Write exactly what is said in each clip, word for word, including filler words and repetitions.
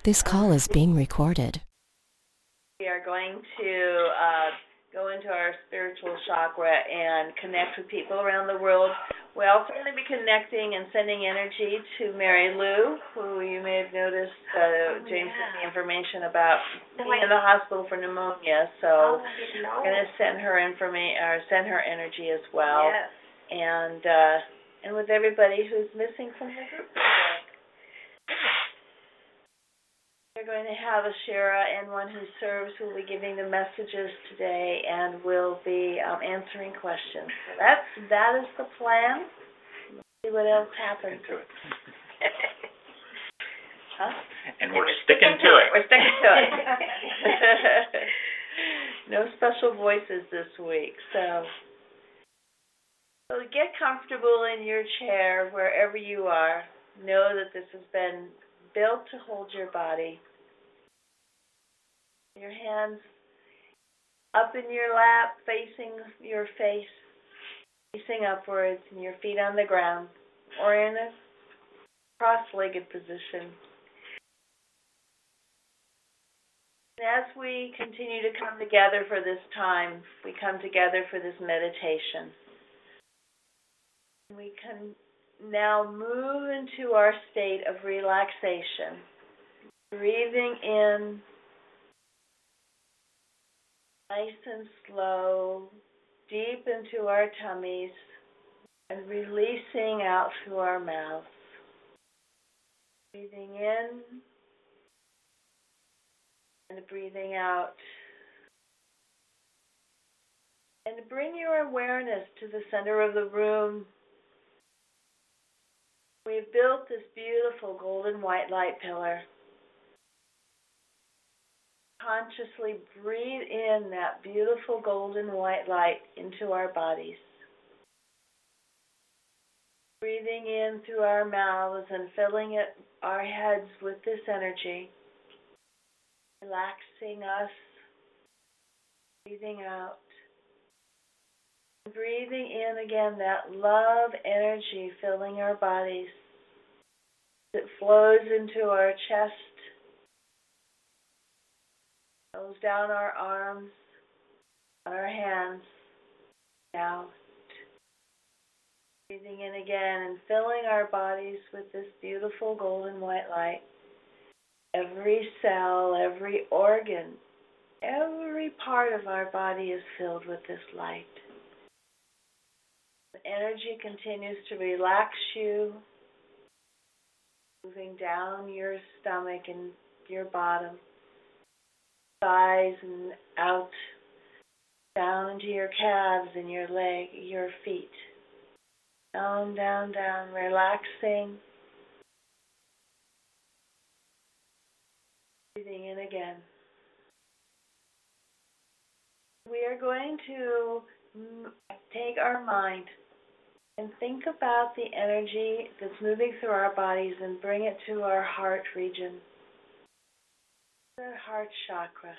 This call is being recorded. We are going to uh, go into our spiritual chakra and connect with people around the world. We're also going to be connecting and sending energy to Mary Lou, who you may have noticed uh, oh, James yeah. sent me information about No, being I, in the hospital for pneumonia. So oh, I didn't know. I'm going to send her informa- or send her energy as well. Yes. And uh, and with everybody who's missing from the group today. We're going to have a Shira and one who serves who will be giving the messages today and will be um, answering questions. So that's that is the plan. Let's see what else happens. To it. Huh? And we're sticking to it. We're sticking to it. No special voices this week. So, so get comfortable in your chair wherever you are. Know that this has been built to hold your body. Your hands up in your lap, facing your face, facing upwards, and your feet on the ground, or in a cross-legged position. And as we continue to come together for this time, we come together for this meditation. We can now move into our state of relaxation, breathing in nice and slow, deep into our tummies, and releasing out through our mouths. Breathing in and breathing out. And bring your awareness to the center of the room. We've built this beautiful golden white light pillar. Consciously breathe in that beautiful golden white light into our bodies. Breathing in through our mouths and filling it, our heads with this energy. Relaxing us. Breathing out. Breathing in again that love energy filling our bodies. It flows into our chest. Goes down our arms, on our hands, out. Breathing in again and filling our bodies with this beautiful golden white light. Every cell, every organ, every part of our body is filled with this light. The energy continues to relax you, moving down your stomach and your bottom. Thighs and out, down into your calves and your leg, your feet. Down, down, down, relaxing. Breathing in again. We are going to take our mind and think about the energy that's moving through our bodies and bring it to our heart region. The heart chakra.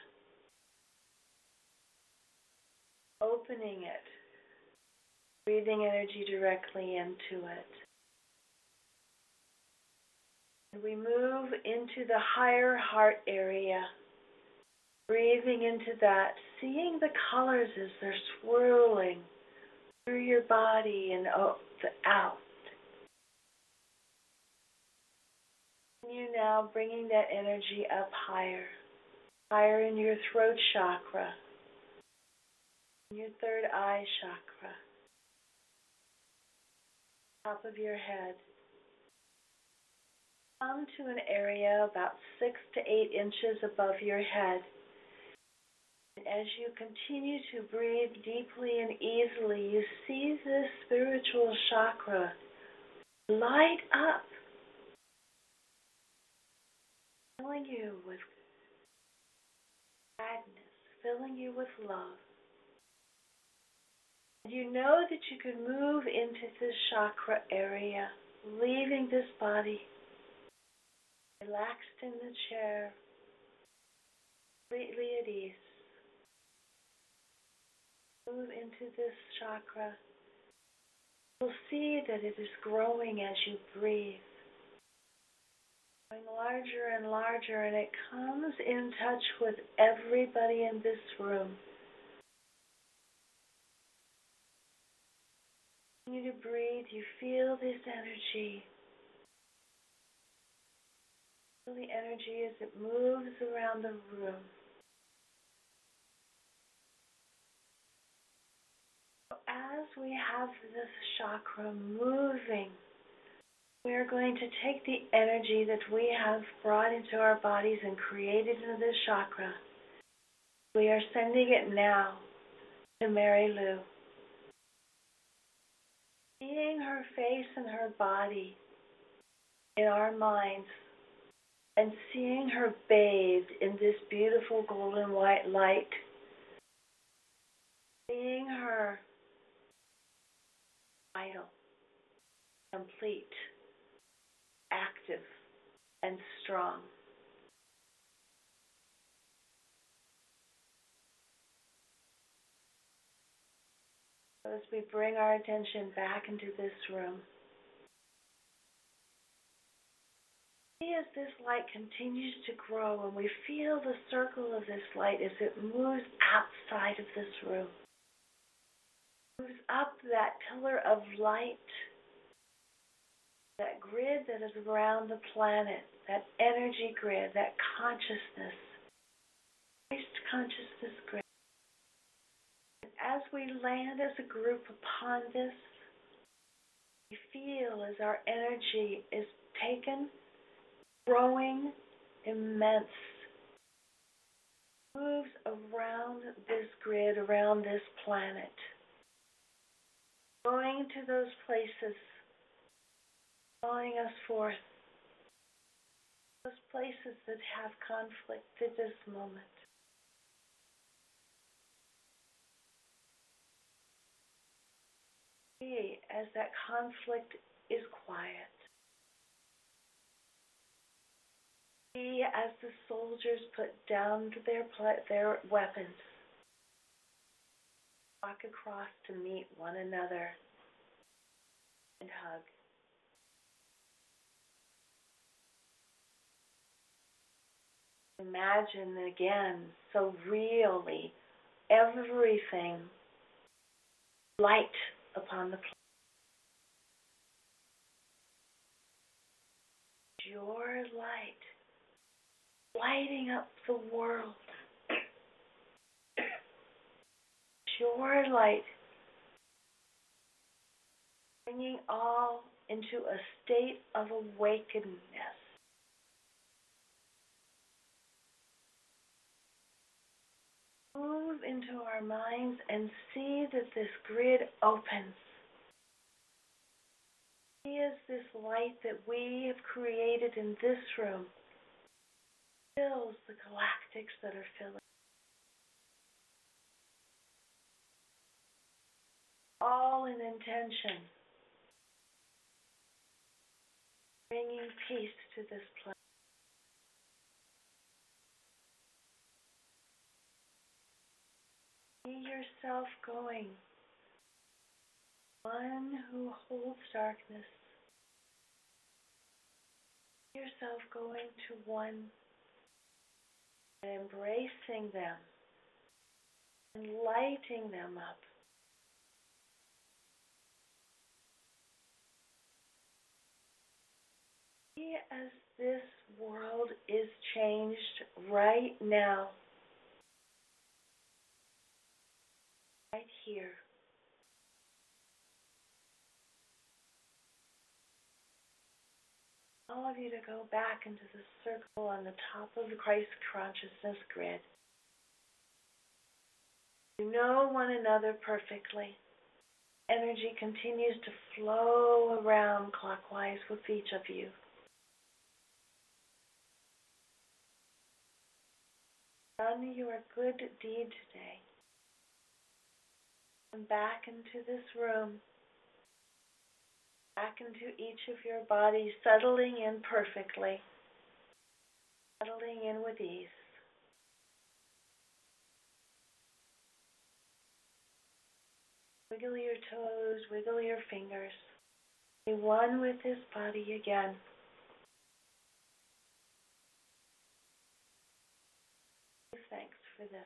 Opening it. Breathing energy directly into it. And we move into the higher heart area. Breathing into that, seeing the colors as they're swirling through your body and out. You now bringing that energy up higher, higher in your throat chakra, in your third eye chakra, top of your head. Come to an area about six to eight inches above your head. And as you continue to breathe deeply and easily, you see this spiritual chakra light up, filling you with gladness, filling you with love. And you know that you can move into this chakra area, leaving this body, relaxed in the chair, completely at ease. Move into this chakra. You'll see that it is growing as you breathe. Going larger and larger, and it comes in touch with everybody in this room. Continue to breathe. You feel this energy. Feel the energy as it moves around the room. As we have this chakra moving, we are going to take the energy that we have brought into our bodies and created into this chakra. We are sending it now to Mary Lou. Seeing her face and her body in our minds and seeing her bathed in this beautiful golden white light. Seeing her vital, complete, active, and strong. As we bring our attention back into this room, see as this light continues to grow and we feel the circle of this light as it moves outside of this room. Moves up that pillar of light, that grid that is around the planet, that energy grid, that consciousness, Christ consciousness grid. And as we land as a group upon this, we feel as our energy is taken, growing, immense, moves around this grid, around this planet, going to those places, calling us forth, those places that have conflict at this moment. See as that conflict is quiet. See as the soldiers put down their their weapons, walk across to meet one another and hug. Imagine again, so really, everything light upon the planet. Your light, lighting up the world. Your light, bringing all into a state of awakeness. Move into our minds and see that this grid opens. See as this light that we have created in this room fills the galactics that are filling. All in intention, bringing peace to this planet. See yourself going, one who holds darkness. See yourself going to one and embracing them and lighting them up. See as this world is changed right now. Right here. All of you to go back into the circle on the top of the Christ consciousness grid. You know one another perfectly. Energy continues to flow around clockwise with each of you. Done your good deed today. And back into this room, back into each of your bodies, settling in perfectly, settling in with ease. Wiggle your toes, wiggle your fingers. Be one with this body again. thanks for this.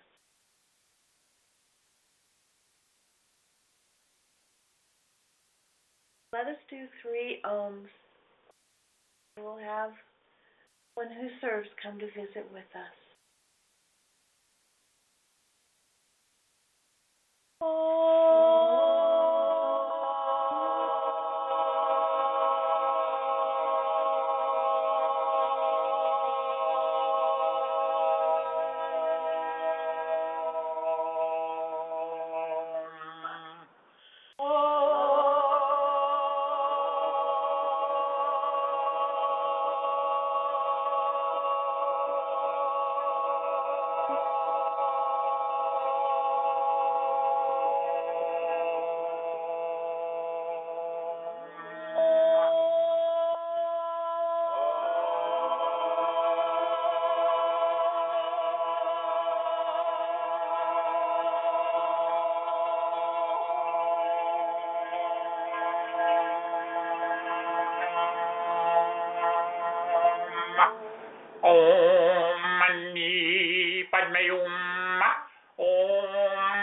Let us do three ohms. We'll have one who serves come to visit with us. Om Mani Padme Hum. Om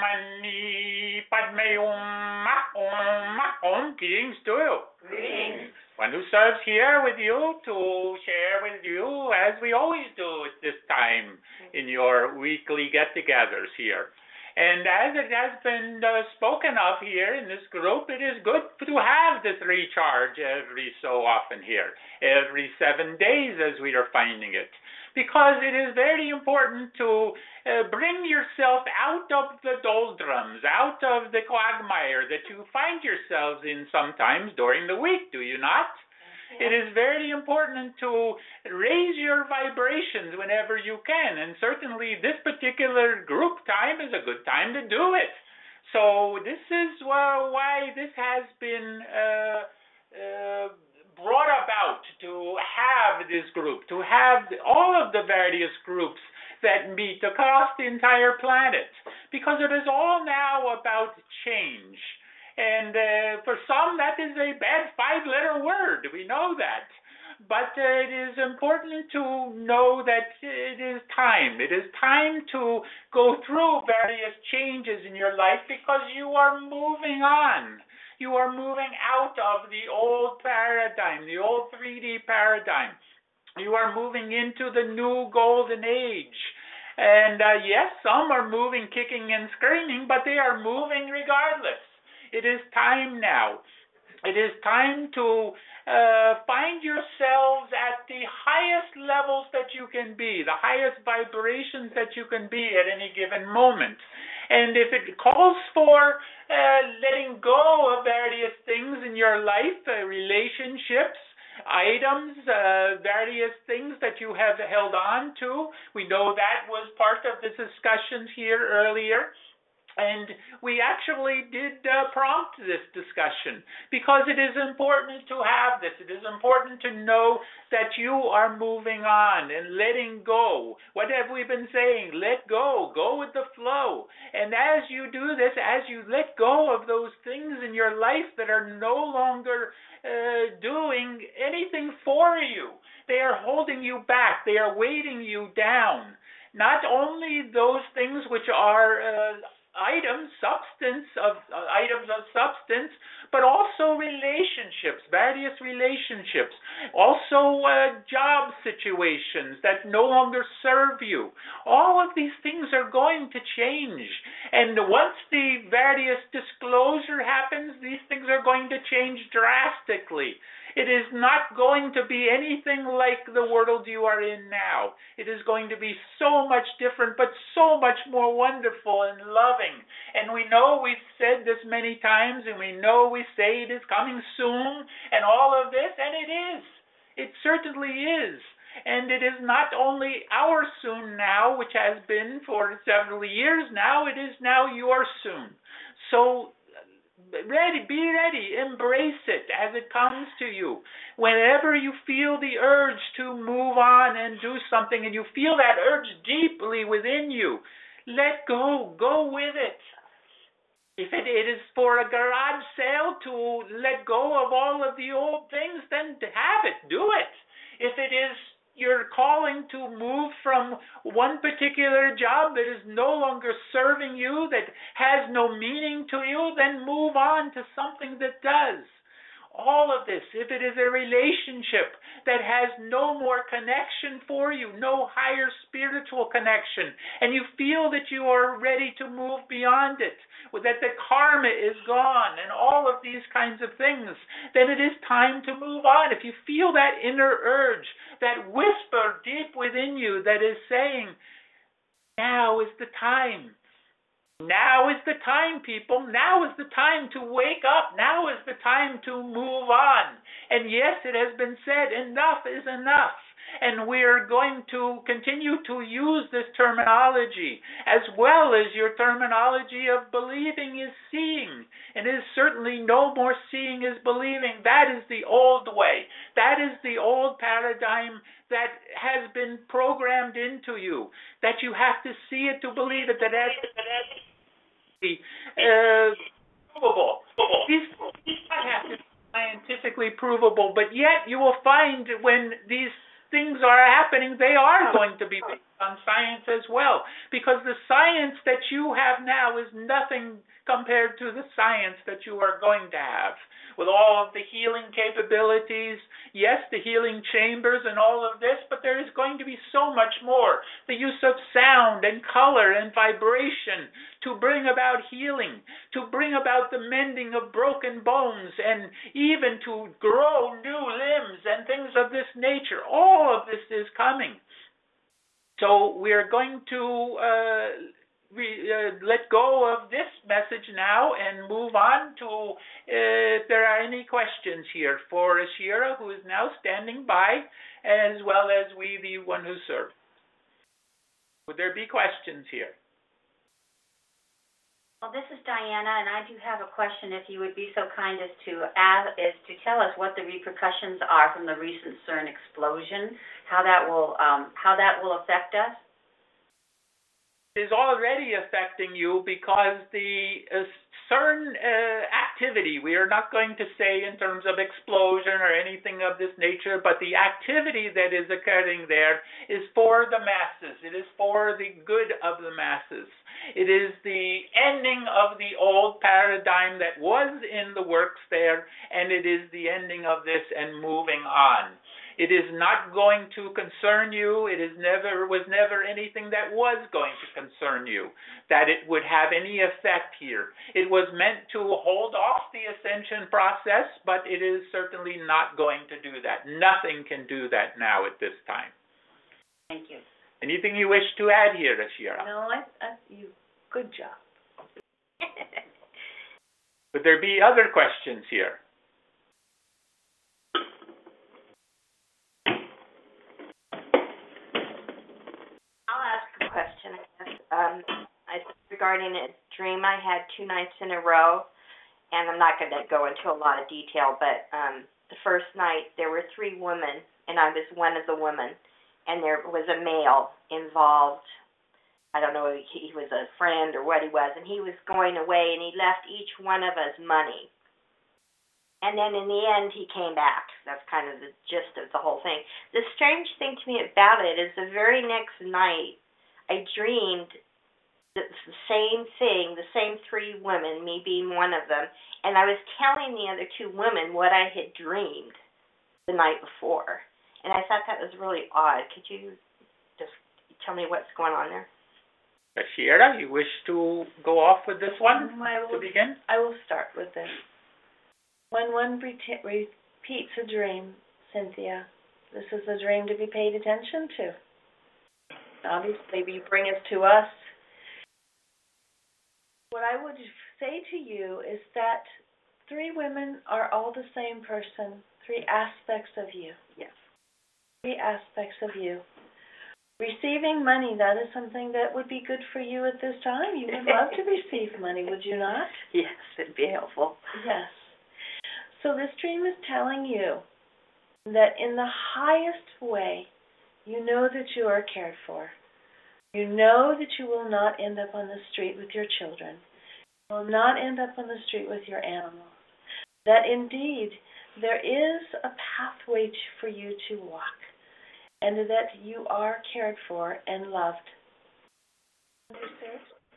Mani Padme Hum. Om. Om. Greetings to you. Greetings. One who serves here with you to share with you, as we always do at this time in your weekly get-togethers here. And as it has been uh, spoken of here in this group, it is good to have this recharge every so often here, every seven days as we are finding it, because it is very important to uh, bring yourself out of the doldrums, out of the quagmire that you find yourselves in sometimes during the week, do you not? It is very important to raise your vibrations whenever you can, and certainly this particular group time is a good time to do it. So this is uh, why this has been uh, uh, brought about, to have this group, to have all of the various groups that meet across the entire planet, because it is all now about change. And uh, for some, that is a bad five-letter word. We know that. But uh, it is important to know that it is time. It is time to go through various changes in your life, because you are moving on. You are moving out of the old paradigm, the old three D paradigm. You are moving into the new golden age. And uh, yes, some are moving, kicking and screaming, but they are moving regardless. It is time now. It is time to uh, find yourselves at the highest levels that you can be, the highest vibrations that you can be at any given moment. And if it calls for uh, letting go of various things in your life, uh, relationships, items, uh, various things that you have held on to, we know that was part of the discussions here earlier. And we actually did uh, prompt this discussion, because it is important to have this. It is important to know that you are moving on and letting go. What have we been saying? Let go. Go with the flow. And as you do this, as you let go of those things in your life that are no longer uh, doing anything for you, they are holding you back. They are weighting you down. Not only those things which are uh, items, substance of uh, items of substance, but also relationships, various relationships, also uh, job situations that no longer serve you. All of these things are going to change, and once the various disclosure happens, these things are going to change drastically. It is not going to be anything like the world you are in now. It is going to be so much different, but so much more wonderful and loving. And we know we've said this many times, and we know we say it is coming soon, and all of this, and it is. It certainly is. And it is not only our soon now, which has been for several years now, it is now your soon. So ready, be ready, embrace it as it comes to you. Whenever you feel the urge to move on and do something, and you feel that urge deeply within you, let go, go with it. If it, it is for a garage sale to let go of all of the old things, then have it, do it. If it is you're calling to move from one particular job that is no longer serving you, that has no meaning to you, then move on to something that does. All of this, if it is a relationship that has no more connection for you, no higher spiritual connection, and you feel that you are ready to move beyond it, that the karma is gone, and all of these kinds of things, then it is time to move on. If you feel that inner urge, that whisper deep within you that is saying, now is the time. Now is the time, people. Now is the time to wake up. Now is the time to move on. And yes, it has been said, enough is enough. And we're going to continue to use this terminology, as well as your terminology of believing is seeing. And it is certainly no more seeing is believing. That is the old way. That is the old paradigm that has been programmed into you, that you have to see it to believe it, that as Uh, provable. These don't have to be scientifically provable, but yet you will find when these things are happening, they are going to be based on science as well, because the science that you have now is nothing compared to the science that you are going to have. With all of the healing capabilities, yes, the healing chambers and all of this, but there is going to be so much more. The use of sound and color and vibration to bring about healing, to bring about the mending of broken bones, and even to grow new limbs and things of this nature. All of this is coming. So we are going to uh, We, uh, let go of this message now and move on to uh, if there are any questions here for Ashira, who is now standing by, as well as we, the one who served. Would there be questions here? Well, this is Diana, and I do have a question. If you would be so kind as to ask, is to tell us what the repercussions are from the recent CERN explosion, how that will um, how that will affect us. Is already affecting you because the uh, CERN uh, activity, we are not going to say in terms of explosion or anything of this nature, but the activity that is occurring there is for the masses. It is for the good of the masses. It is the ending of the old paradigm that was in the works there, and it is the ending of this and moving on. It is not going to concern you. It is never was never anything that was going to concern you, that it would have any effect here. It was meant to hold off the ascension process, but it is certainly not going to do that. Nothing can do that now at this time. Thank you. Anything you wish to add here, Ashira? No, I, I, you, good job. Would there be other questions here? Question, I guess. Um, I, regarding a dream I had two nights in a row, and I'm not going to go into a lot of detail, but um, the first night there were three women, and I was one of the women, and there was a male involved. I don't know if he was a friend or what he was, and he was going away, and he left each one of us money. And then in the end, he came back. That's kind of the gist of the whole thing. The strange thing to me about it is the very next night, I dreamed the same thing, the same three women, me being one of them, and I was telling the other two women what I had dreamed the night before. And I thought that was really odd. Could you just tell me what's going on there? Ashira, you wish to go off with this one I will, to begin? I will start with this. When one re- repeats a dream, Cynthia, this is a dream to be paid attention to. Obviously, you bring it to us. What I would say to you is that three women are all the same person, three aspects of you. Yes. Three aspects of you. Receiving money, that is something that would be good for you at this time. You would love to receive money, would you not? Yes, it'd be helpful. Yes. So this dream is telling you that in the highest way, you know that you are cared for. You know that you will not end up on the street with your children. You will not end up on the street with your animals. That indeed, there is a pathway to, for you to walk. and that you are cared for and loved. Understood?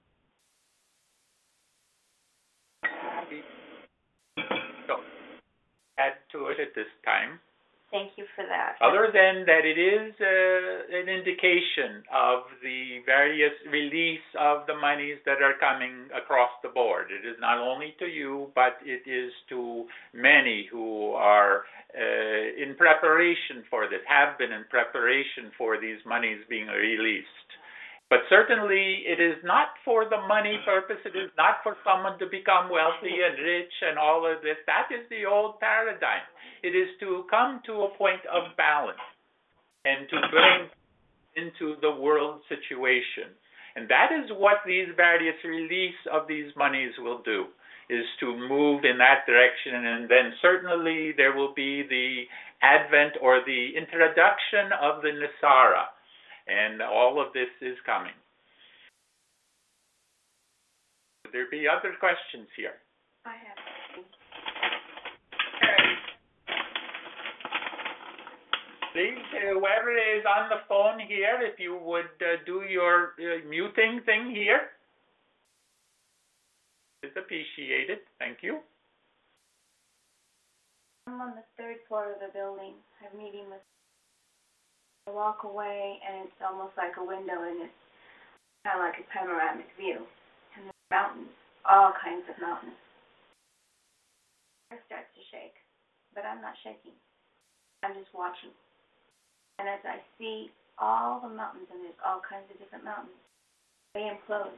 So, add to it at this time. Thank you for that. Other than that, it is uh, an indication of the various release of the monies that are coming across the board. It is not only to you, but it is to many who are uh, in preparation for this, have been in preparation for these monies being released. But certainly, it is not for the money purpose. It is not for someone to become wealthy and rich and all of this. That is the old paradigm. It is to come to a point of balance and to bring into the world situation. And that is what these various release of these monies will do, is to move in that direction. And then certainly there will be the advent or the introduction of the Nisara. And all of this is coming. Would there be other questions here? I have. Please, uh, whoever is on the phone here, if you would uh, do your uh, muting thing here. It's appreciated. Thank you. I'm on the third floor of the building. I'm meeting with. I walk away, and it's almost like a window, and it's kind of like a panoramic view. And there's mountains, all kinds of mountains. It starts to shake, but I'm not shaking. I'm just watching. And as I see all the mountains, and there's all kinds of different mountains, they implode.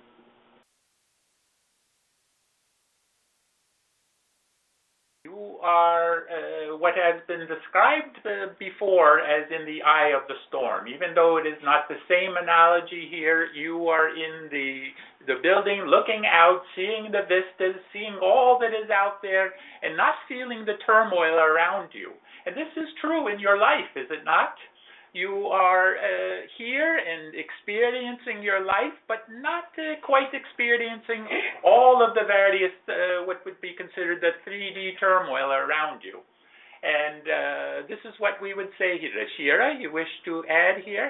You are uh, what has been described uh, before as in the eye of the storm. Even though it is not the same analogy here, you are in the the building, looking out, seeing the vistas, seeing all that is out there, and not feeling the turmoil around you. And this is true in your life, is it not? You are uh, here and experiencing your life, but not uh, quite experiencing all of the various, uh, what would be considered the three D turmoil around you. And uh, this is what we would say here. Shira, you wish to add here?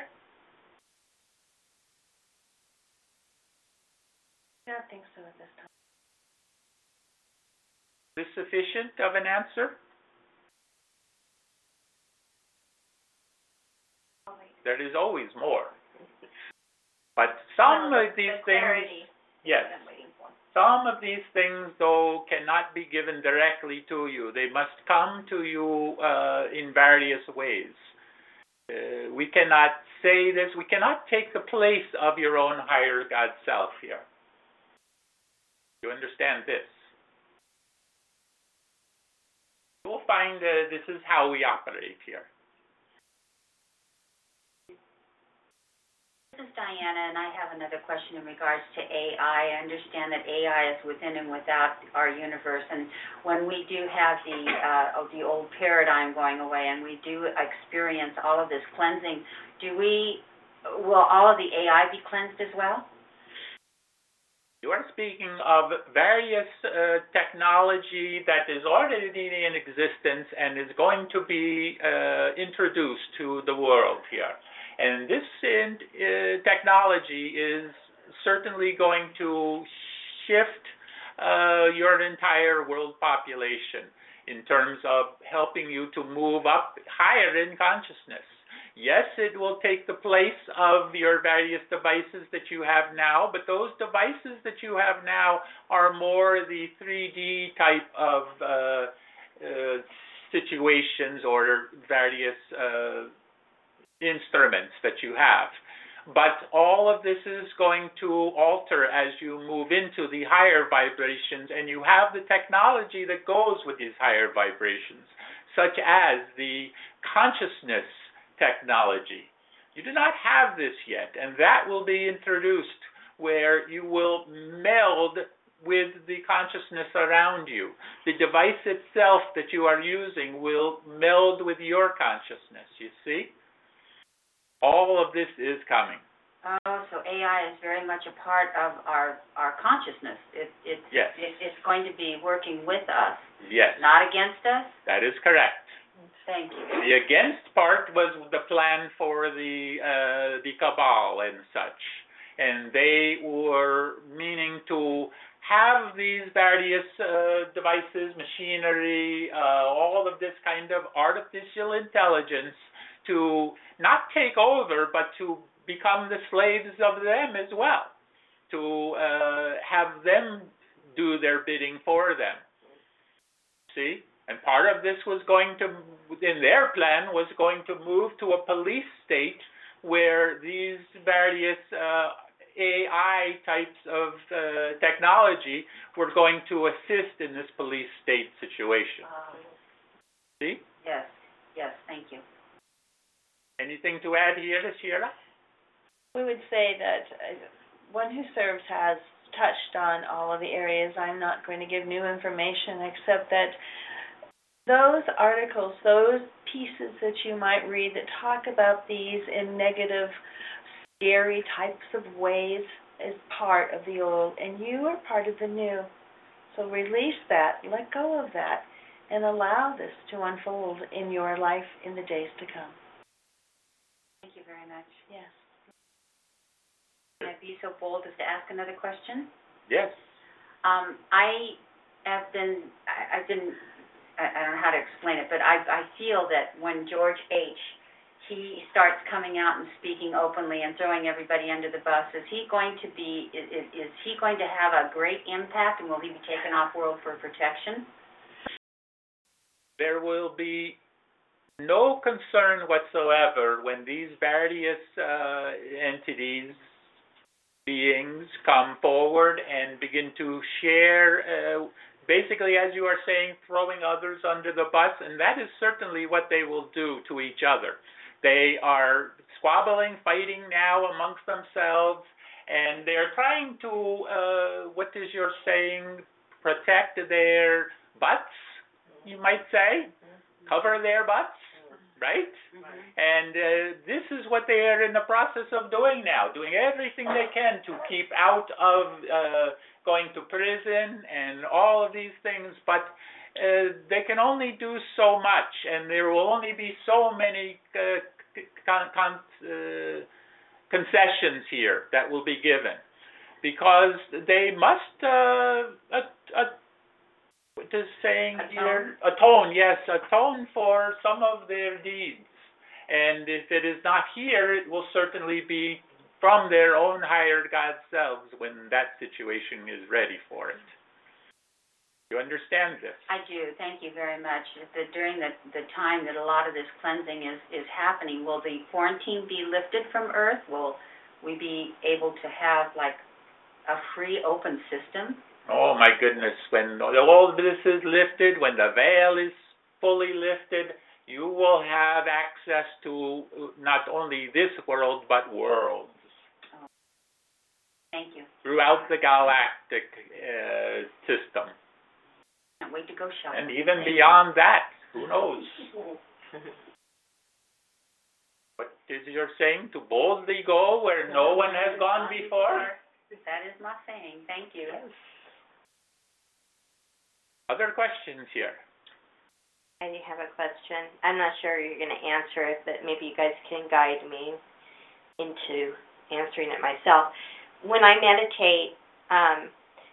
I don't think so at this time. Is this sufficient of an answer? There is always more. But some No, of these the things, clarity yes, I'm waiting for. some of these things, though, cannot be given directly to you. They must come to you uh, in various ways. Uh, we cannot say this. We cannot take the place of your own higher God self here. You understand this? You will find uh, this is how we operate here. This is Diana, and I have another question in regards to A I. I understand that A I is within and without our universe, and when we do have the uh, oh, the old paradigm going away, and we do experience all of this cleansing, do we will all of the A I be cleansed as well? You are speaking of various uh, technology that is already in existence and is going to be uh, introduced to the world here. And this uh, technology is certainly going to shift uh, your entire world population in terms of helping you to move up higher in consciousness. Yes, it will take the place of your various devices that you have now, but those devices that you have now are more the three D type of uh, uh, situations or various uh, instruments that you have. But all of this is going to alter as you move into the higher vibrations, and you have the technology that goes with these higher vibrations, such as the consciousness technology. You do not have this yet, and that will be introduced where you will meld with the consciousness around you. The device itself that you are using will meld with your consciousness, you see? All of this is coming. Oh, so A I is very much a part of our, our consciousness. It, it, Yes. it, it's going to be working with us, Yes, not against us? that is correct. Thank you. The against part was the plan for the uh, the cabal and such, and they were meaning to have these various uh, devices, machinery, uh, all of this kind of artificial intelligence to not take over, but to become the slaves of them as well, to uh, have them do their bidding for them. See? And part of this was going to, in their plan, was going to move to a police state where these various uh, A I types of uh, technology were going to assist in this police state situation. Um, See? yes, yes, thank you. Anything to add here, Sheila? We would say that uh, One Who Serves has touched on all of the areas. I'm not going to give new information except that those articles, those pieces that you might read that talk about these in negative, scary types of ways is part of the old, and you are part of the new. So release that, let go of that, and allow this to unfold in your life in the days to come. Thank you very much. Yes. Can I be so bold as to ask another question? Yes. Um, I have been, I, I've been, I, I don't know how to explain it, but I, I feel that when George H., he starts coming out and speaking openly and throwing everybody under the bus, is he going to be, is, is he going to have a great impact, and will he be taken off world for protection? There will be no concern whatsoever when these various uh, entities, beings come forward and begin to share, uh, basically, as you are saying, throwing others under the bus, and that is certainly what they will do to each other. They are squabbling, fighting now amongst themselves, and they're trying to, uh, what is your saying, protect their butts, you might say, cover their butts, right? And uh, this is what they are in the process of doing now, doing everything they can to keep out of uh, going to prison and all of these things, but uh, they can only do so much, and there will only be so many uh, con con uh, concessions here that will be given, because they must, uh, uh, uh, what is saying Atone. here? Atone, yes, atone for some of their deeds. And if it is not here, it will certainly be from their own higher God selves when that situation is ready for it. You understand this? I do. Thank you very much. The, during the, the time that a lot of this cleansing is, is happening, will the quarantine be lifted from Earth? Will we be able to have, like, a free, open system? Oh, my goodness. When all this is lifted, when the veil is fully lifted, you will have access to not only this world, but worlds. Oh. Thank you. Throughout the galactic uh, system. Can't wait to go shopping. And even beyond that, who knows? What is your saying? To boldly go where no one has gone before? That is my saying. Thank you. Other questions here? I do have a question. I'm not sure you're going to answer it, but maybe you guys can guide me into answering it myself. When I meditate, um,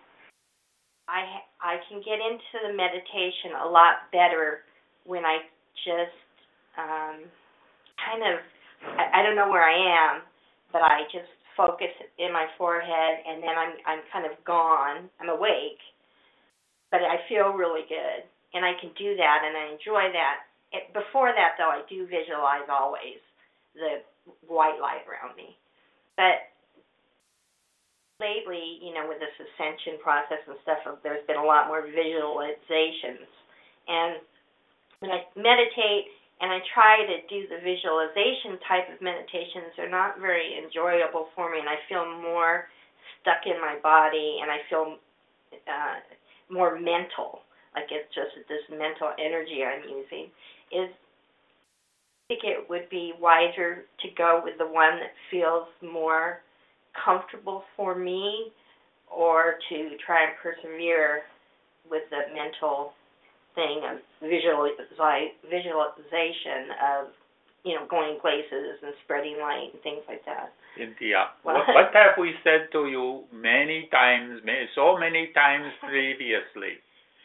I I can get into the meditation a lot better when I just um, kind of, I, I don't know where I am, but I just focus in my forehead, and then I'm I'm kind of gone. I'm awake, but I feel really good. And I can do that, and I enjoy that. It, before that, though, I do visualize always the white light around me. But lately, you know, with this ascension process and stuff, there's been a lot more visualizations. And when I meditate and I try to do the visualization type of meditations, they're not very enjoyable for me, and I feel more stuck in my body, and I feel uh, more mental. Like it's just this mental energy I'm using, is I think it would be wiser to go with the one that feels more comfortable for me, or to try and persevere with the mental thing of visualize, visualization of, you know, going places and spreading light and things like that. Cynthia, Well- what, what have we said to you many times, ma- so many times previously?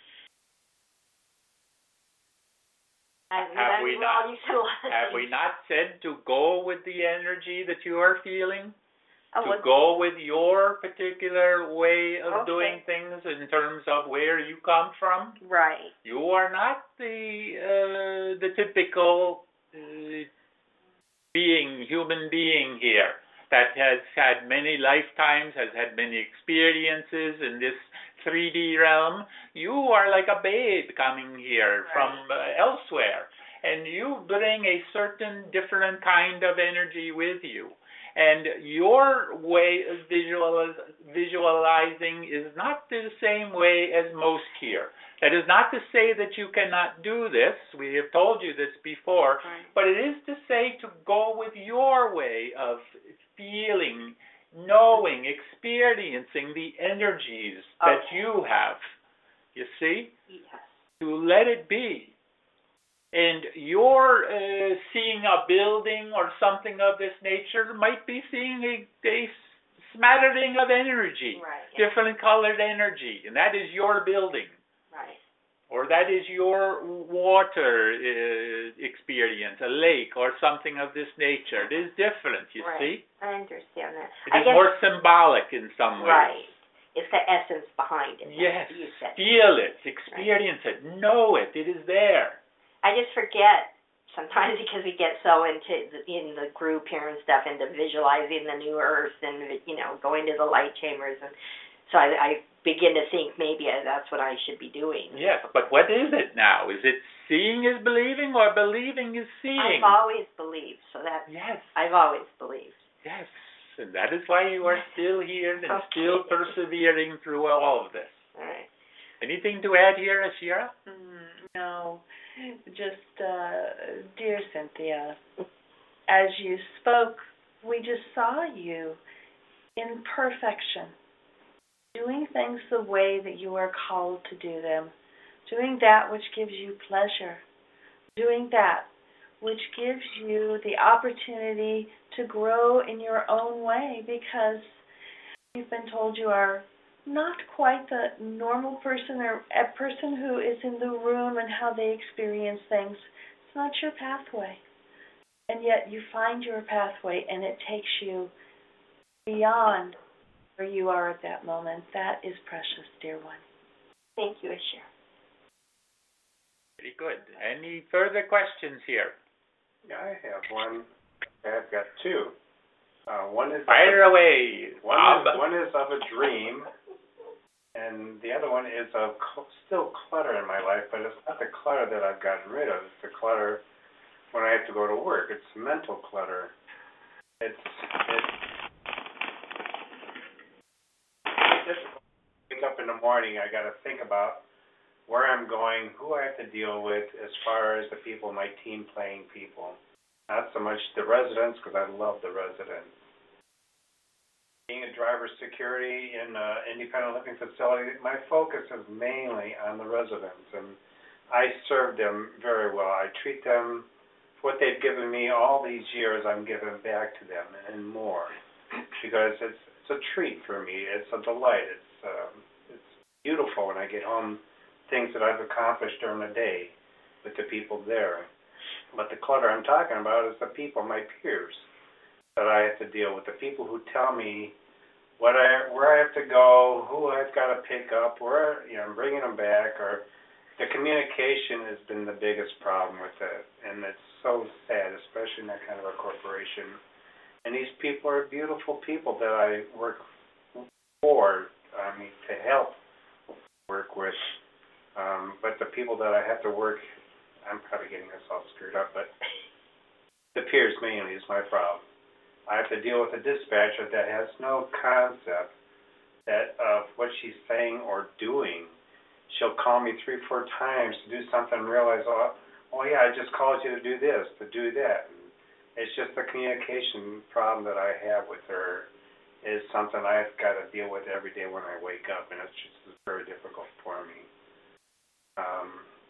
And Have that- we well, not- you said a lot of Have we things. not said to go with the energy that you are feeling? Oh, To well, go with your particular way of Okay. doing things in terms of where you come from? right. You are not the uh, the typical uh, being, human being here that has had many lifetimes, has had many experiences in this three D realm. You are like a babe coming here Right. from uh, elsewhere, and you bring a certain different kind of energy with you. And your way of visualiz visualizing is not the same way as most here. That is not to say that you cannot do this. We have told you this before. Right. But it is to say to go with your way of feeling, knowing, experiencing the energies that Okay. you have. You see? Yes. To let it be. And you're uh, seeing a building or something of this nature might be seeing a, a smattering of energy, Right. Yeah. different colored energy, and that is your building. Right. Or that is your water uh, experience, a lake or something of this nature. It is different, you Right. see? I understand that. It I is guess, more symbolic in some ways. right. It's the essence behind it. Yes. You said. Feel it, experience it, know it. It is there. I just forget sometimes because we get so into the, in the group here and stuff, into visualizing the new earth and, you know, going to the light chambers, and so I, I begin to think maybe that's what I should be doing. Yes, but what is it now? Is it seeing is believing or believing is seeing? I've always believed, so that Yes, I've always believed. yes. And that is why you are still here and Okay. still persevering through all of this. All right. Anything to add here, Ashira? Mm, no, just, uh, dear Cynthia, as you spoke, we just saw you in perfection, doing things the way that you are called to do them, doing that which gives you pleasure, doing that which gives you the opportunity to grow in your own way, because you've been told you are not quite the normal person or a person who is in the room and how they experience things. It's not your pathway. And yet you find your pathway and it takes you beyond where you are at that moment. That is precious, dear one. Thank you, Ashira. Very good. Any further questions here? Yeah, I have one. I've got two. Uh, one is Fire away, one Bob. is one is of a dream, and the other one is of cl- still clutter in my life, but it's not the clutter that I've gotten rid of. It's the clutter when I have to go to work. It's mental clutter. It's it's difficult. Wake up in the morning, I got to think about where I'm going, who I have to deal with as far as the people, my team playing people. Not so much the residents, because I love the residents. Being a driver security in an independent living facility, my focus is mainly on the residents, and I serve them very well. I treat them, what they've given me all these years, I'm giving back to them and more, because it's it's a treat for me. It's a delight. It's um, it's beautiful when I get home, things that I've accomplished during the day with the people there. But the clutter I'm talking about is the people, my peers, that I have to deal with. The people who tell me what I, where I have to go, who I've got to pick up, where, you know, I'm bringing them back, or the communication has been the biggest problem with it. And it's so sad, especially in that kind of a corporation. And these people are beautiful people that I work for, I mean, to help work with. Um, but the people that I have to work, I'm probably getting this all screwed up, but the peers mainly is my problem. I have to deal with a dispatcher that has no concept that of what she's saying or doing. She'll call me three, four times to do something and realize, oh, oh yeah, I just called you to do this, to do that. And it's just the communication problem that I have with her is something I've got to deal with every day when I wake up, and it's just very difficult for me. Um,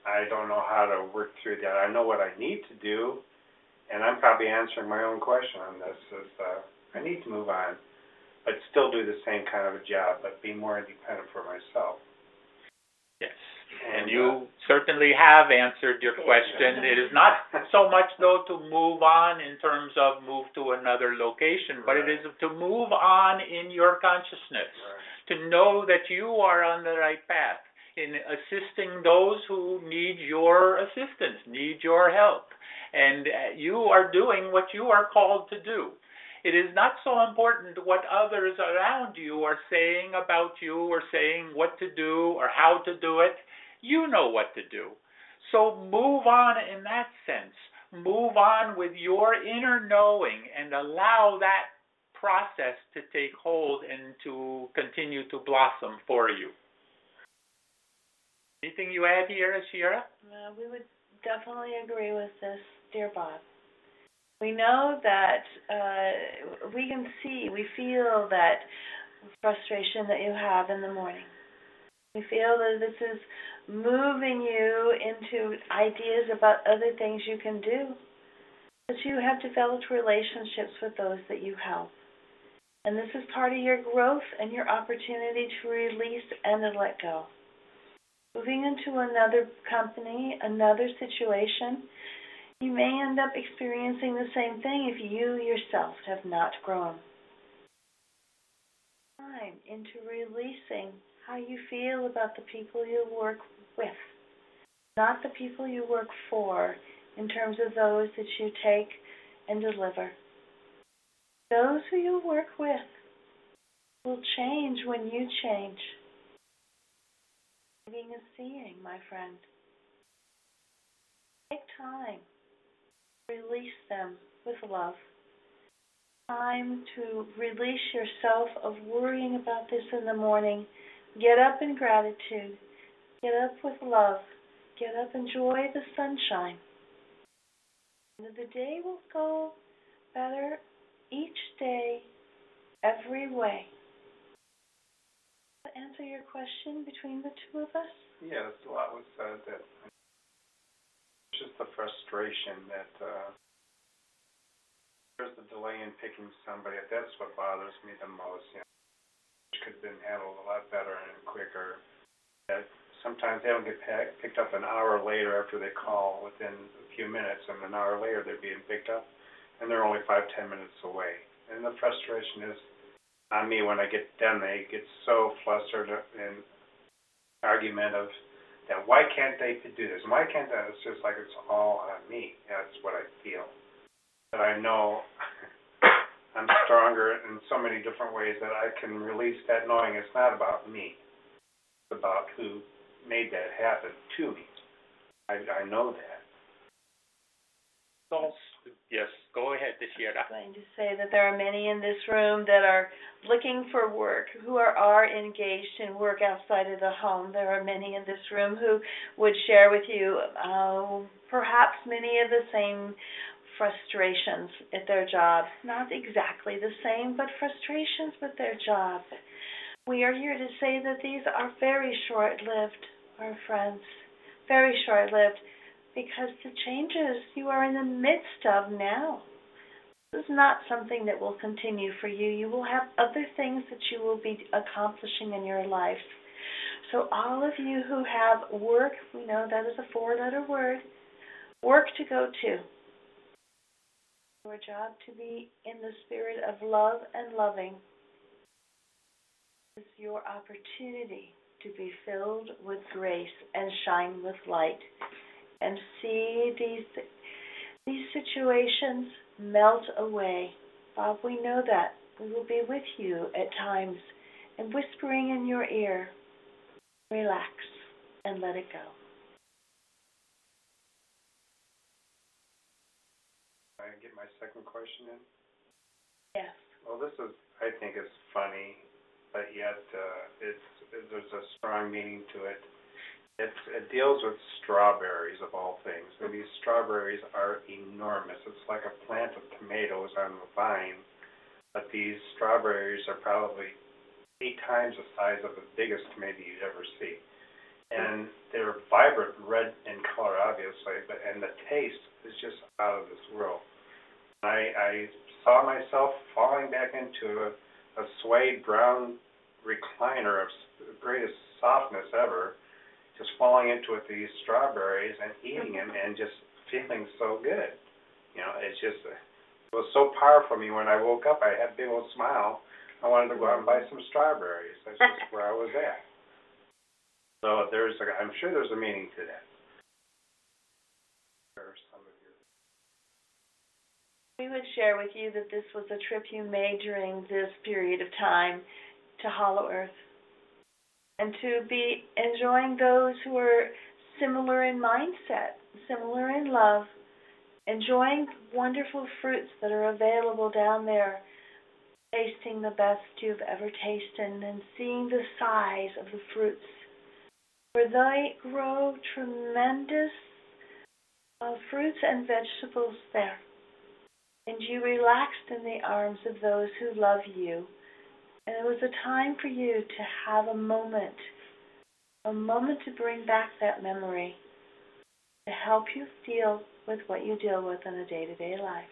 I don't know how to work through that. I know what I need to do, and I'm probably answering my own question on this, is uh, I need to move on, but still do the same kind of a job, but be more independent for myself. Yes. And, And you certainly have answered your question. It is not so much, though, to move on in terms of move to another location, but it is to move on in your consciousness, Right. to know that you are on the right path in assisting those who need your assistance, need your help. And uh, you are doing what you are called to do. It is not so important what others around you are saying about you or saying what to do or how to do it. You know what to do. So move on in that sense. Move on with your inner knowing and allow that process to take hold and to continue to blossom for you. Anything you add here, Shira? Uh, we would definitely agree with this, dear Bob. We know that uh, we can see, we feel that frustration that you have in the morning. We feel that this is moving you into ideas about other things you can do. But you have developed relationships with those that you help. And this is part of your growth and your opportunity to release and to let go. Moving into another company, another situation, you may end up experiencing the same thing if you yourself have not grown. Time into releasing how you feel about the people you work with, not the people you work for, in terms of those that you take and deliver. Those who you work with will change when you change. Living and seeing, my friend. Take time. Release them with love. Time to release yourself of worrying about this in the morning. Get up in gratitude. Get up with love. Get up, enjoy the sunshine. And the day will go better each day, every way. To answer your question between the two of us? Yes, a lot was said that it's just the frustration that uh, there's the delay in picking somebody. That's what bothers me the most. You know, which could have been handled a lot better and quicker. That sometimes they don't get picked up an hour later after they call within a few minutes, and an hour later they're being picked up, and they're only five, ten minutes away. And the frustration is on me when I get done. They get so flustered and argumentative that why can't they do this? Why can't that? It's just like it's all on me. That's what I feel. But I know I'm stronger in so many different ways that I can release that knowing it's not about me. It's about who made that happen to me. I, I know that. So, yes, go ahead, Shira. I'm going to say that there are many in this room that are looking for work, who are, are engaged in work outside of the home. There are many in this room who would share with you uh, perhaps many of the same frustrations at their jobs. Not exactly the same, but frustrations with their job. We are here to say that these are very short-lived, our friends, very short-lived, because the changes you are in the midst of now, this is not something that will continue for you. You will have other things that you will be accomplishing in your life. So all of you who have work, we know that is a four-letter word, work to go to. Your job to be in the spirit of love and loving is your opportunity to be filled with grace and shine with light and see these these situations melt away. Bob, we know that. We will be with you at times and whispering in your ear, relax and let it go. Can I get my second question in? Yes. Well, this is, I think, is funny, but yet uh, it's it, there's a strong meaning to it. It's, it deals with strawberries, of all things. And these strawberries are enormous. It's like a plant of tomatoes on the vine, but these strawberries are probably eight times the size of the biggest tomato you'd ever see. And they're vibrant red in color, obviously, but and the taste is just out of this world. I, I saw myself falling back into a, a suede brown recliner of the greatest softness ever, just falling into it, these strawberries and eating them and just feeling so good. You know, it's just, it was so powerful for me. When I woke up, I had a big old smile. I wanted to go out and buy some strawberries. That's just where I was at. So there's, a, I'm sure there's a meaning to that. Some of you. We would share with you that this was a trip you made during this period of time to Hollow Earth, and to be enjoying those who are similar in mindset, similar in love, enjoying wonderful fruits that are available down there, tasting the best you've ever tasted, and seeing the size of the fruits, where they grow tremendous uh, fruits and vegetables there. And you relaxed in the arms of those who love you. And it was a time for you to have a moment, a moment to bring back that memory, to help you deal with what you deal with in a day-to-day life.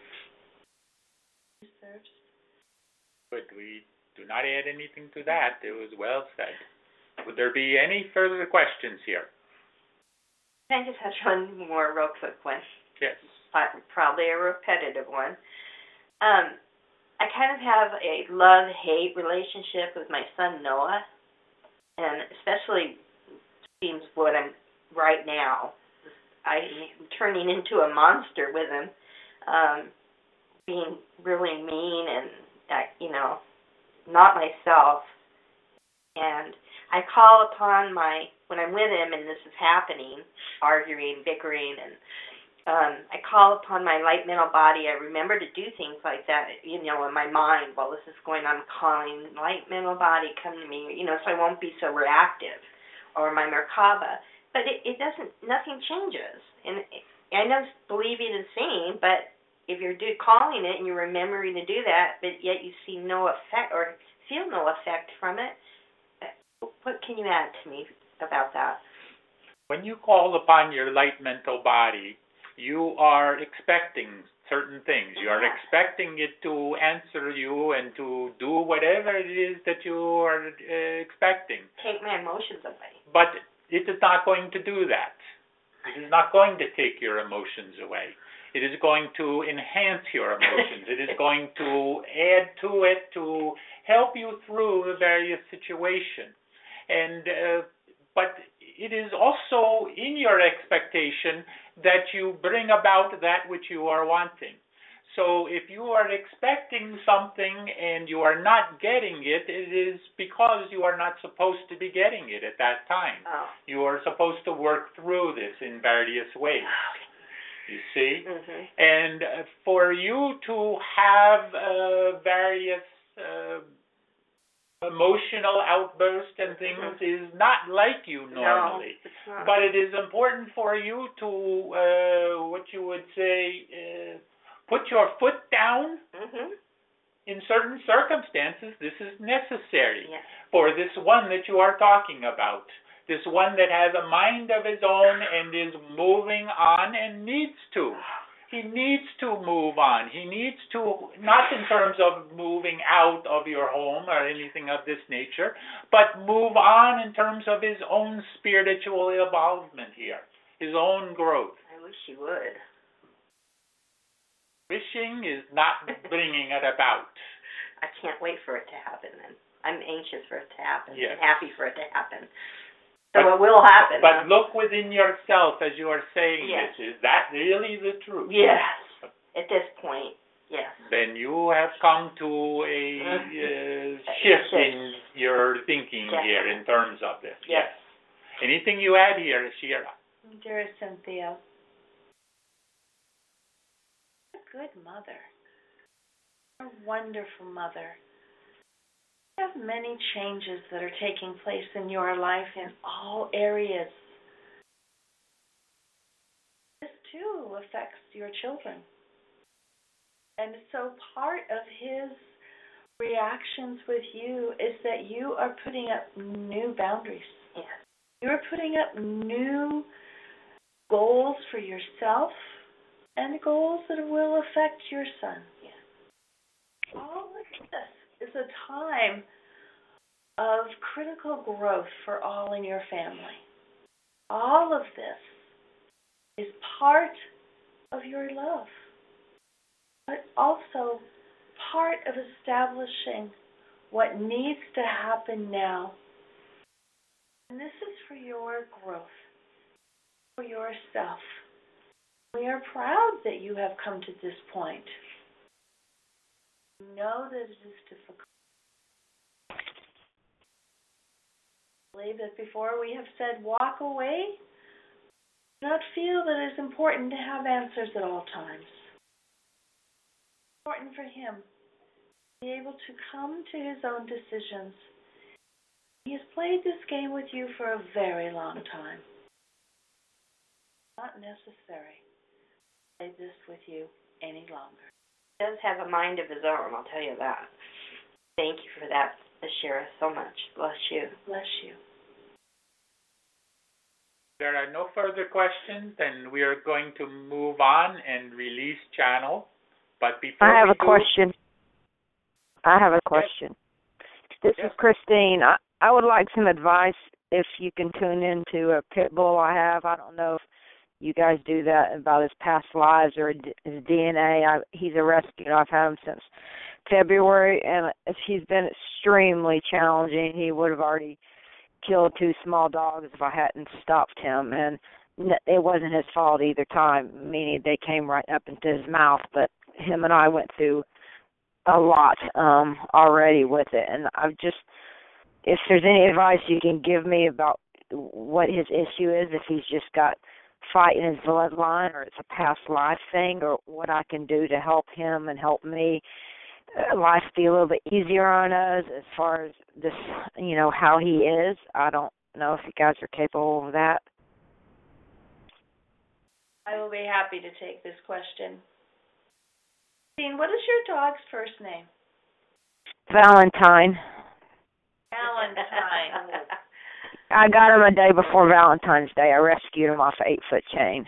But we do not add anything to that. It was well said. Would there be any further questions here? Can I just have one more real quick one? Yes. Probably a repetitive one. Um, I kind of have a love-hate relationship with my son Noah, and especially seems what I'm right now. I'm turning into a monster with him, um, being really mean and, uh, you know, not myself. And I call upon my, when I'm with him and this is happening, arguing, bickering, and um, I call upon my light mental body. I remember to do things like that, you know, in my mind while this is going on. I'm calling light mental body, come to me, you know, so I won't be so reactive, or my Merkaba. But it, it doesn't, nothing changes. And I know believing and seeing, but if you're do, calling it and you're remembering to do that, but yet you see no effect or feel no effect from it, what can you add to me about that? When you call upon your light mental body, you are expecting certain things. You are expecting it to answer you and to do whatever it is that you are uh, expecting. Take my emotions away. But it is not going to do that. It is not going to take your emotions away. It is going to enhance your emotions. It is going to add to it to help you through the various situations. And uh, but it is also in your expectation that you bring about that which you are wanting. So if you are expecting something and you are not getting it, it is because you are not supposed to be getting it at that time. Oh. You are supposed to work through this in various ways. You see? Mm-hmm. And uh, for you to have uh, various uh, emotional outbursts and things mm-hmm. is not like you normally. No, it's not. But it is important for you to, uh, what you would say, uh, put your foot down. Mm-hmm. In certain circumstances, this is necessary yes. for this one that you are talking about. This one that has a mind of his own and is moving on and needs to. He needs to move on. He needs to, not in terms of moving out of your home or anything of this nature, but move on in terms of his own spiritual involvement here, his own growth. I wish he would. Wishing is not bringing it about. I can't wait for it to happen then. I'm anxious for it to happen. Yes. I'm happy for it to happen. So but, it will happen. But huh? look within yourself as you are saying yes. this. Is that really the truth? Yes. At this point, yes. Then you have come to a uh, shift in your thinking Definitely. here in terms of this. Yes. Yes. Anything you add here, Shira? Dear Cynthia, a good mother, a wonderful mother. You have many changes that are taking place in your life in all areas. This too affects your children. And so part of his reactions with you is that you are putting up new boundaries. Yes. You're putting up new goals for yourself and goals that will affect your son. Yeah. All of this is a time of critical growth for all in your family. All of this is part of your love, but also part of establishing what needs to happen now. And this is for your growth, for yourself. We are proud that you have come to this point. Know that it is difficult. I believe that before we have said walk away, do not feel that it is important to have answers at all times. It's important for him to be able to come to his own decisions. He has played this game with you for a very long time. Not necessary to play this with you any longer. He does have a mind of his own, I'll tell you that. Thank you for that, Shira, so much. Bless you. Bless you. There are no further questions, and we are going to move on and release channel. But before I have we a do, question. I have a question. This Yes. is Christine. I, I would like some advice if you can tune into a pit bull I have. I don't know if you guys do that about his past lives or his D N A. I, he's a rescue. I've had him since February, and he's been extremely challenging. He would have already killed two small dogs if I hadn't stopped him, and it wasn't his fault either time, meaning they came right up into his mouth, but him and I went through a lot um, already with it, and I've just, if there's any advice you can give me about what his issue is, if he's just got fight in his bloodline or it's a past life thing, or what I can do to help him and help me, uh, life be a little bit easier on us as far as this, you know, how he is. I don't know if you guys are capable of that. I will be happy to take this question. Dean, what is your dog's first name? Valentine. Valentine. I got him a day before Valentine's Day. I rescued him off an eight-foot chain.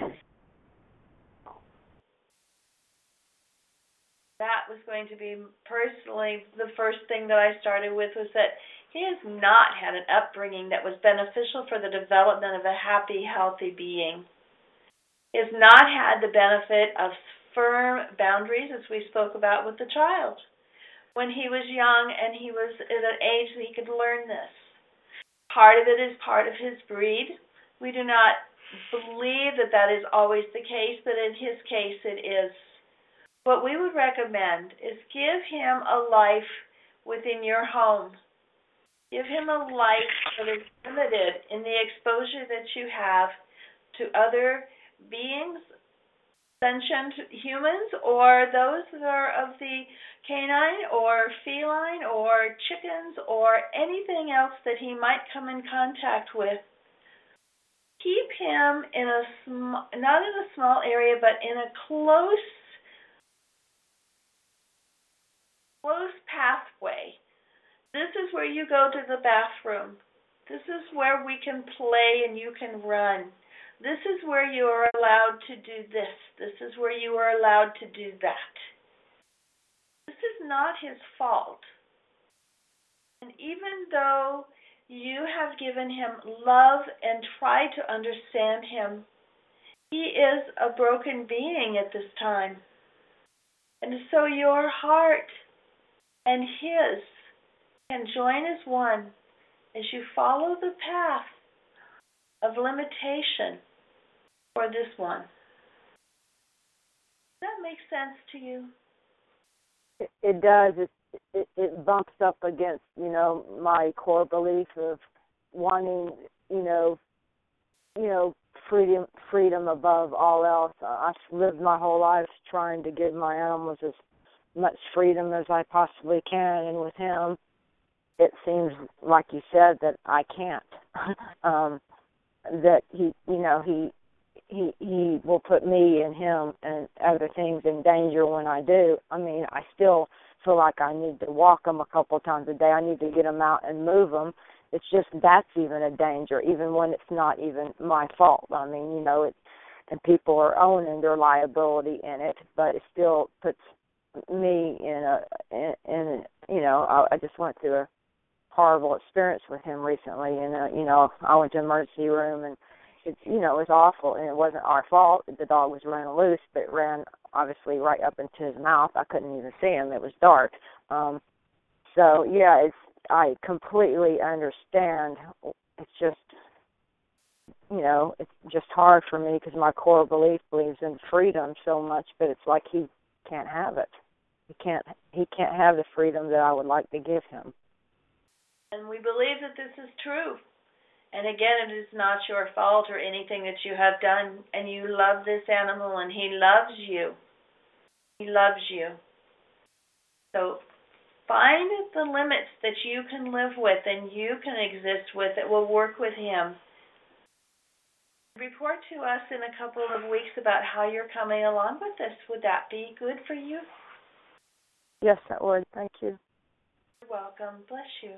That was going to be, personally, the first thing that I started with was that he has not had an upbringing that was beneficial for the development of a happy, healthy being. He has not had the benefit of firm boundaries, as we spoke about with the child, when he was young and he was at an age that he could learn this. Part of it is part of his breed. We do not believe that that is always the case, but in his case it is. What we would recommend is give him a life within your home. Give him a life that is limited in the exposure that you have to other beings, sentient humans, or those that are of the canine or feline or chickens or anything else that he might come in contact with. Keep him in a sm- not in a small area, but in a close, close pathway. This is where you go to the bathroom. This is where we can play and you can run. This is where you are allowed to do this. This is where you are allowed to do that. This is not his fault. And even though you have given him love and tried to understand him, he is a broken being at this time. And so your heart and his can join as one as you follow the path of limitation for this one. Does that make sense to you? It, it does. It, it it bumps up against, you know, my core belief of wanting, you know, you know, freedom freedom above all else. I've lived my whole life trying to give my animals as much freedom as I possibly can, and with him, it seems like you said that I can't. um, that he, you know, he. He he will put me and him and other things in danger when I do. I mean, I still feel like I need to walk them a couple of times a day. I need to get them out and move them it's just that's even a danger, even when it's not even my fault. I mean, you know, it, and people are owning their liability in it, but it still puts me in a, in, in you know, I, I just went through a horrible experience with him recently, and, uh, you know, I went to the emergency room, and it's, you know, it was awful, and it wasn't our fault. The dog was running loose, but it ran, obviously, right up into his mouth. I couldn't even see him. It was dark. Um, so, yeah, it's, I completely understand. It's just, you know, it's just hard for me because my core belief believes in freedom so much, but it's like he can't have it. He can't, he can't have the freedom that I would like to give him. And we believe that this is true. And again, it is not your fault or anything that you have done, and you love this animal, and he loves you. He loves you. So find the limits that you can live with and you can exist with that will work with him. Report to us in a couple of weeks about how you're coming along with this. Would that be good for you? Yes, that would. Thank you. You're welcome. Bless you.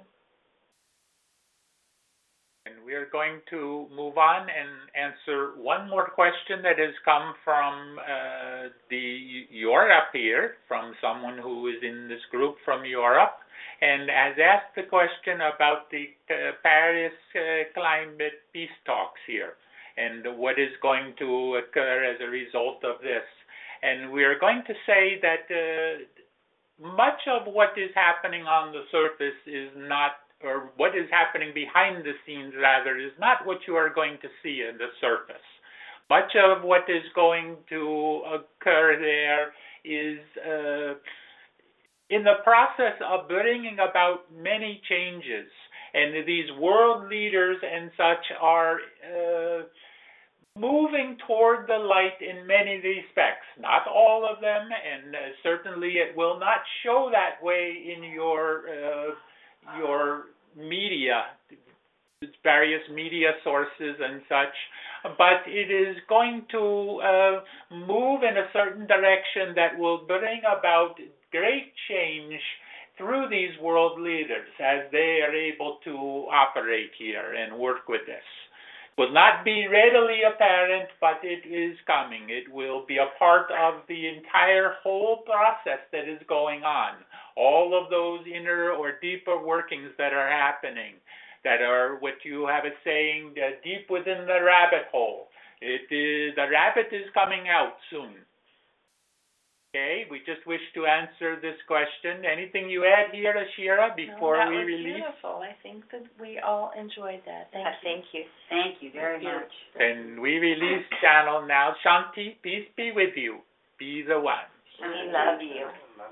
And we're going to move on and answer one more question that has come from uh, the Europe here, from someone who is in this group from Europe, and has asked the question about the uh, Paris uh, climate peace talks here, and what is going to occur as a result of this. And we are going to say that uh, much of what is happening on the surface is not, or what is happening behind the scenes, rather, is not what you are going to see on the surface. Much of what is going to occur there is uh, in the process of bringing about many changes. And these world leaders and such are uh, moving toward the light in many respects. Not all of them, and uh, certainly it will not show that way in your uh, your media, various media sources and such, but it is going to uh, move in a certain direction that will bring about great change through these world leaders as they are able to operate here and work with this. Will not be readily apparent, but it is coming. It will be a part of the entire whole process that is going on. All of those inner or deeper workings that are happening, that are what you have a saying, uh, deep within the rabbit hole. It is, the rabbit is coming out soon. Okay, we just wish to answer this question. Anything you add here, Ashira, before no, that we was release? Beautiful. I think that we all enjoyed that. Thank Uh, you. thank you. Thank you very Thank you. much. Then we release channel now. Shanti, peace be with you. Be the one. We love you.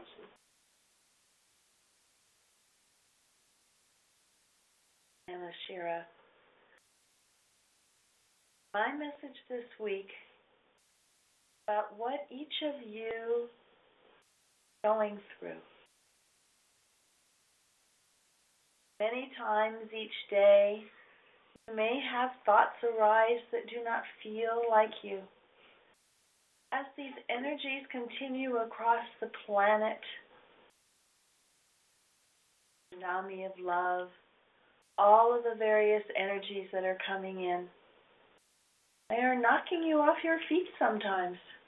And Ashira. My message this week about what each of you is going through. Many times each day, you may have thoughts arise that do not feel like you. As these energies continue across the planet, tsunami of love, all of the various energies that are coming in, they are knocking you off your feet sometimes.